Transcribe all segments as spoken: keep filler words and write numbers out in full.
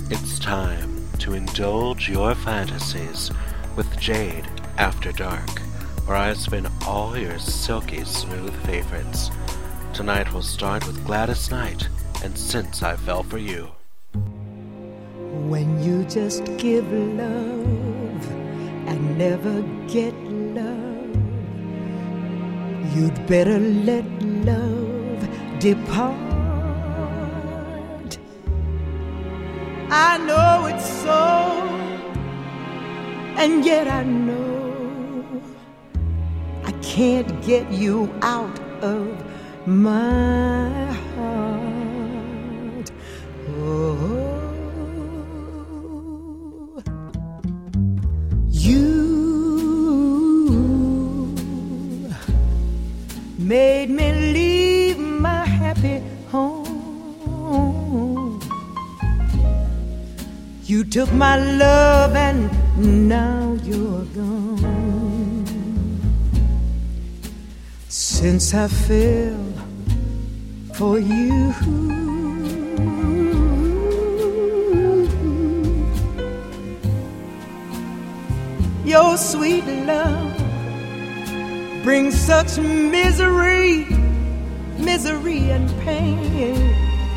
It's time to indulge your fantasies with Jade After Dark, where I spin all your silky smooth favorites. Tonight we'll start with Gladys Knight and Since I Fell For You. When you just give love and never get love, you'd better let love depart. I know it's so, and yet I know I can't get you out of my heart. Oh, you made me leave my happy home. You took my love and now you're gone. Since I fell for you, your sweet love brings such misery, misery and pain.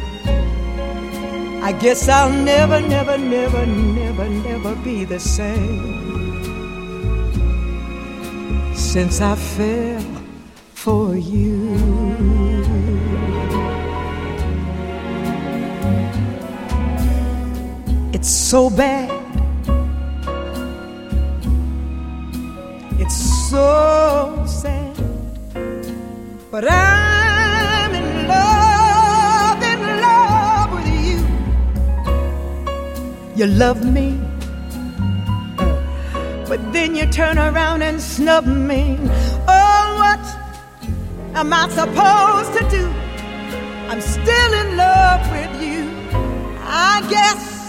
I guess I'll never, never, never, never, never be the same since I fell for you. It's so bad, it's so sad, but I'm in love, in love with you. You love me, but then you turn around and snub me. Oh, what am I supposed to do? I'm still in love with you. I guess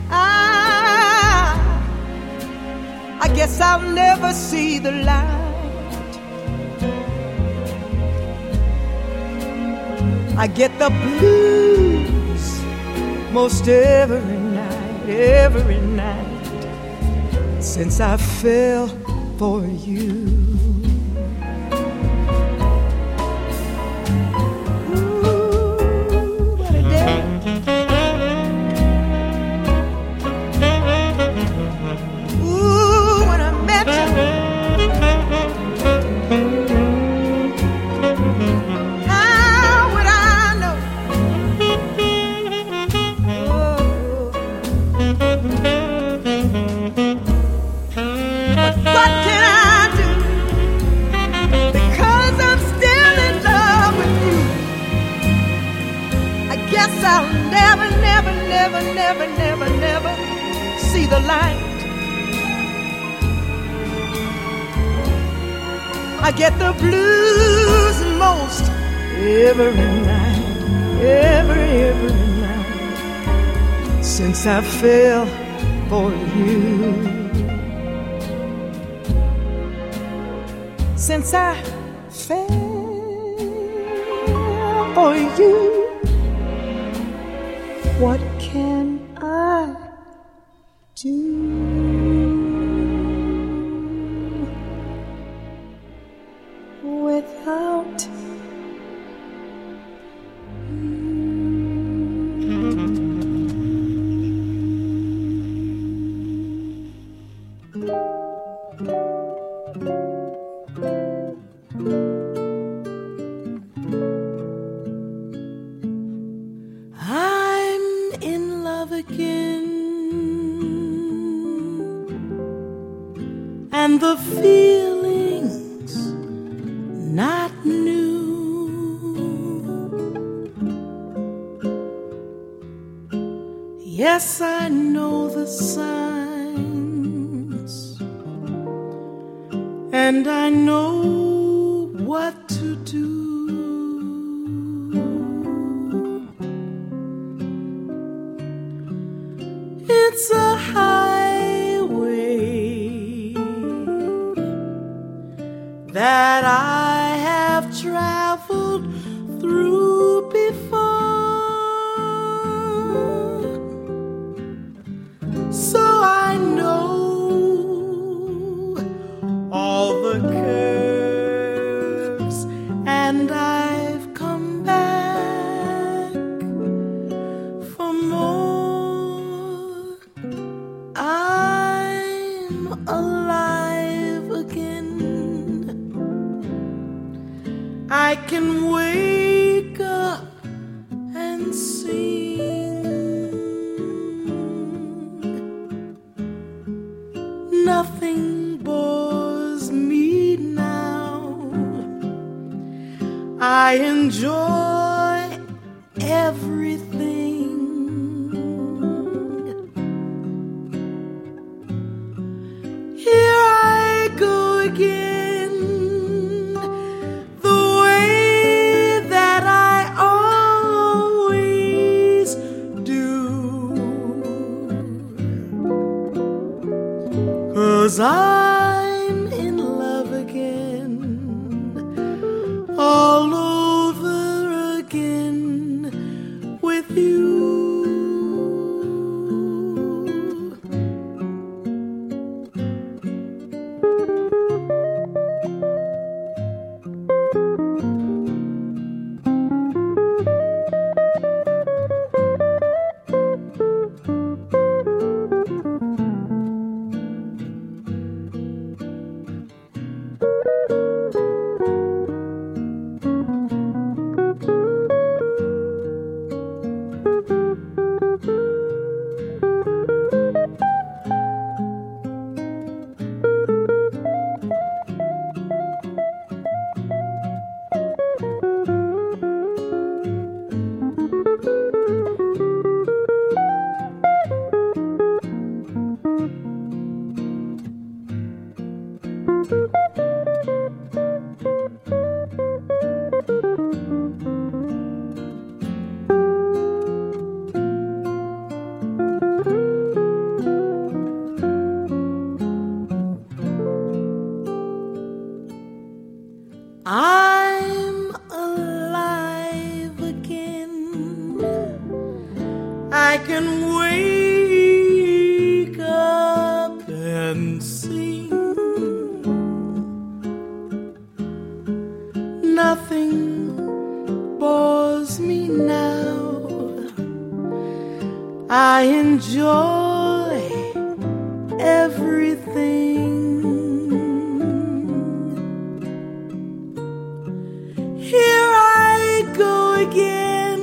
I, I guess I'll never see the light. I get the blues most every night, every night since I fell for you. I'll never, never, never, never, never, never see the light. I get the blues most every night, every, every night since I fell for you. Since I fell for you. What can I do without and the feelings not new. Yes, I know the signs, and I know what to do. It's a highway that I have traveled through before. enjoy everything. Here I go again, the way that I always do. 'Cause I'm in love again, all over again with you. I'm alive again. I can wake up and sing. Nothing bores me now. I enjoy everything. Here I go again,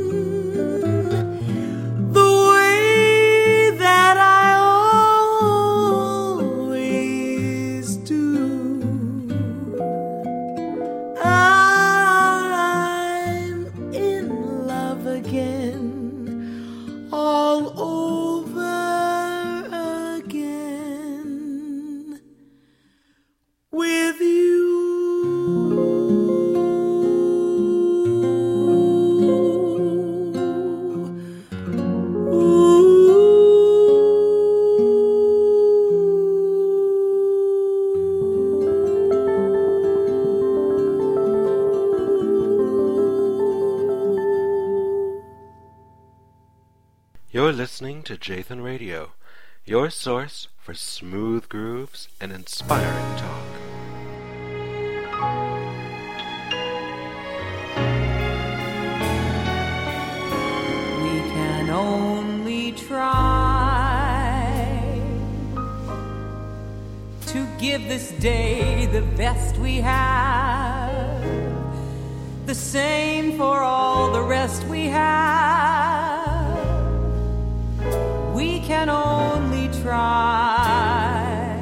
the way that I always do. I'm in love again, all over again with you. You're listening to Jathan Radio, your source for smooth grooves and inspiring talk. We can only try to give this day the best we have, the same for all the rest we have. We can only try,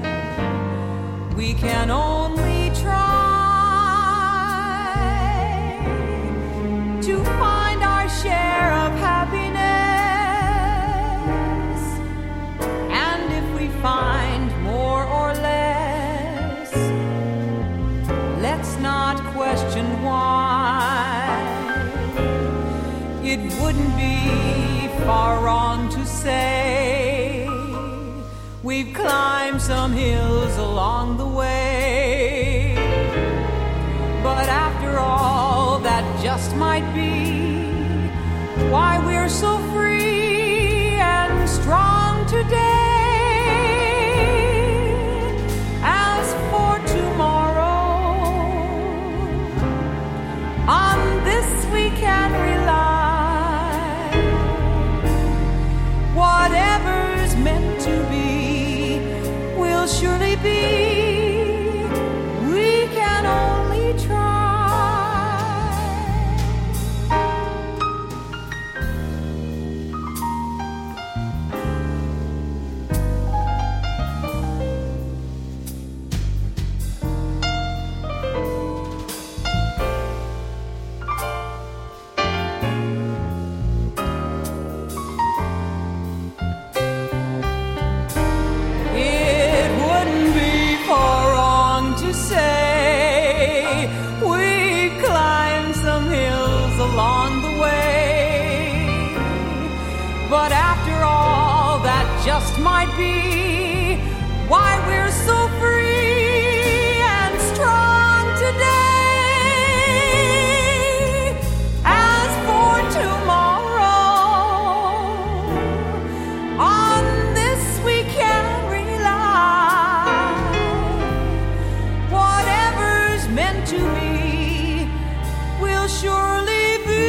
we can only try to find our share of happiness. And if we find more or less, let's not question why. It wouldn't be far wrong to say we've climbed some hills along the way. But after all, that just might be why we're so free and strong today. As for tomorrow, on this we can rely. Whatever's meant to be will surely be. We can only try. just might be why we're so free and strong today. As for tomorrow, on this we can rely. Whatever's meant to be will surely be.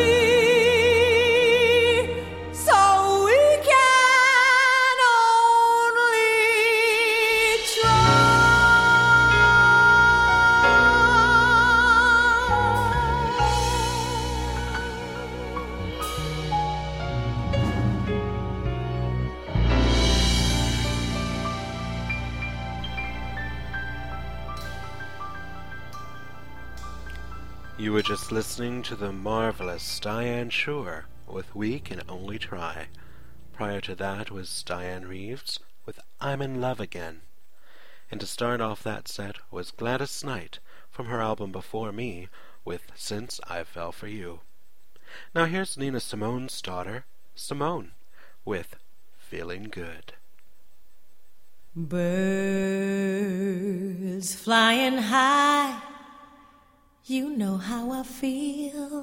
You were just listening to the marvelous Diane Shore with We Can Only Try. Prior to that was Diane Reeves with I'm in Love Again. And to start off that set was Gladys Knight from her album Before Me with Since I Fell For You. Now here's Nina Simone's daughter, Simone, with Feeling Good. Birds flying high, you know how I feel.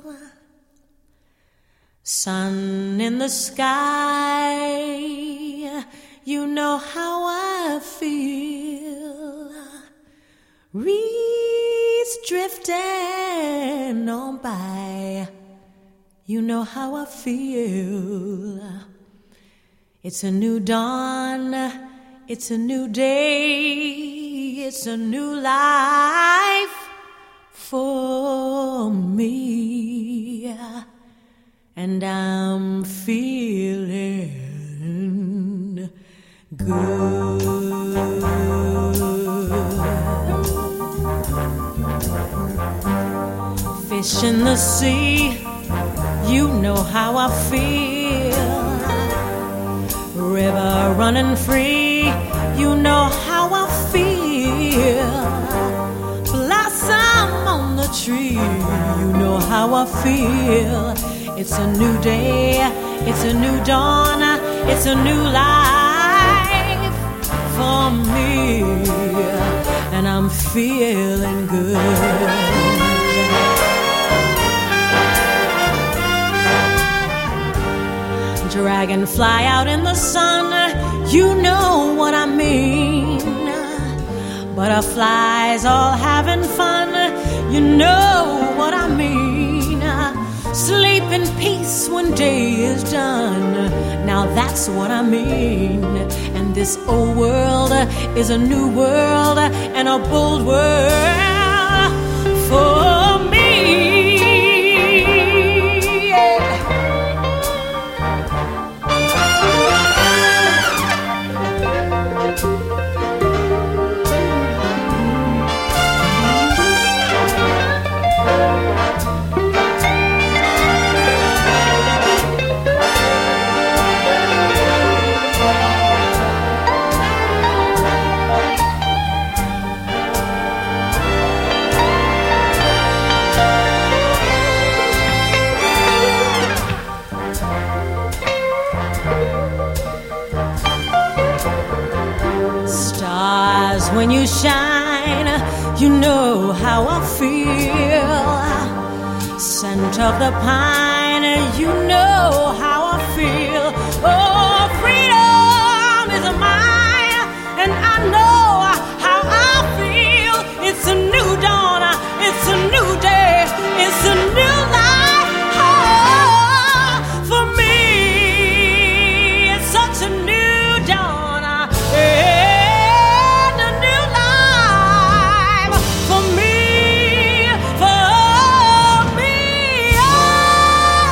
Sun in the sky, you know how I feel. Reeds drifting on by, you know how I feel. It's a new dawn, it's a new day, it's a new life for me, and I'm feeling good. Fish in the sea, you know how I feel. River running free, you know how I feel. On the tree, you know how I feel. It's a new day, it's a new dawn, it's a new life for me, and I'm feeling good. Dragonfly out in the sun, you know what I mean. Butterflies all having fun, you know what I mean. Sleep in peace when day is done, now that's what I mean. And this old world is a new world and a bold world for me. When you shine, you know how I feel. Scent of the pine, you know how I feel. Oh, freedom is mine, and I know how I feel. It's a new dawn, it's a new day, it's a new life oh, for me. It's such a new dawn. Yeah. For me, for me, oh.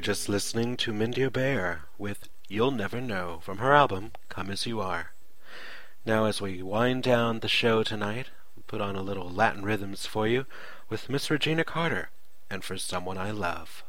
just listening to Mindy Bear with You'll Never Know from her album Come As You Are. Now as we wind down the show tonight, we put on a little Latin rhythms for you with Miss Regina Carter and For Someone I Love.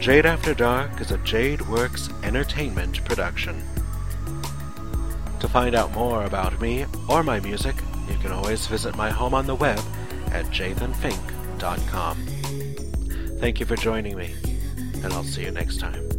Jade After Dark is a Jade Works Entertainment production. To find out more about me or my music, you can always visit my home on the web at jathan fink dot com. Thank you for joining me, and I'll see you next time.